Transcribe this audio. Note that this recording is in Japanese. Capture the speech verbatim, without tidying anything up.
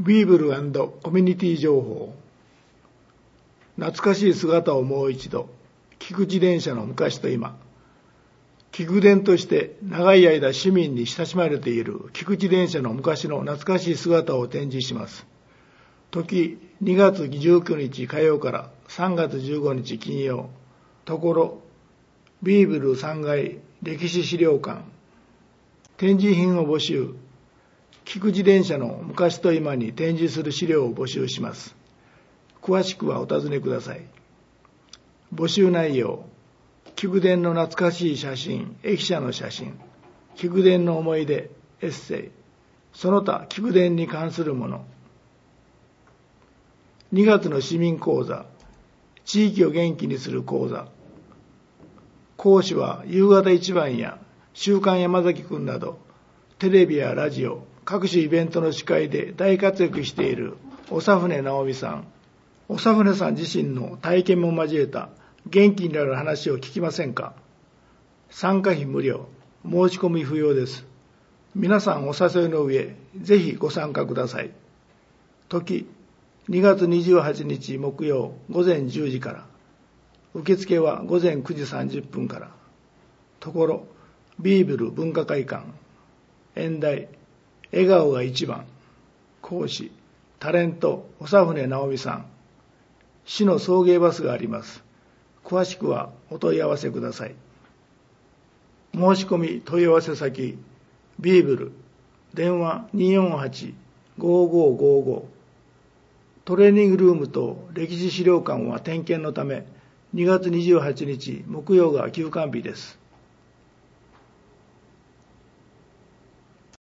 ビーブル&コミュニティ情報。懐かしい姿をもう一度。菊池電車の昔と今。菊電として長い間市民に親しまれている菊池電車の昔の懐かしい姿を展示します。時にがつじゅうくにち火曜からさんがつじゅうごにち金曜。ところビーブルさんがい歴史資料館。展示品を募集。菊池電車の昔と今に展示する資料を募集します。詳しくはお尋ねください。募集内容、菊電の懐かしい写真、駅舎の写真、菊電の思い出、エッセイ、その他菊電に関するもの。にがつの市民講座、地域を元気にする講座。講師は夕方一番や週刊山崎くんなど、テレビやラジオ、各種イベントの司会で大活躍している長船直美さん。長船さん自身の体験も交えた元気になる話を聞きませんか？参加費無料、申し込み不要です。皆さんお誘いの上、ぜひご参加ください。時、にがつにじゅうはちにち木曜午前じゅうじから。受付は午前くじさんじゅっぷんから。ところ、ビーブル文化会館。演題、笑顔が一番。講師、タレント、長船直美さん。市の送迎バスがあります。詳しくはお問い合わせください。申し込み問い合わせ先、ビーブル、電話にーよんはち ごーごーごーご。トレーニングルームと歴史資料館は点検のため、にがつにじゅうはちにち木曜が休館日です。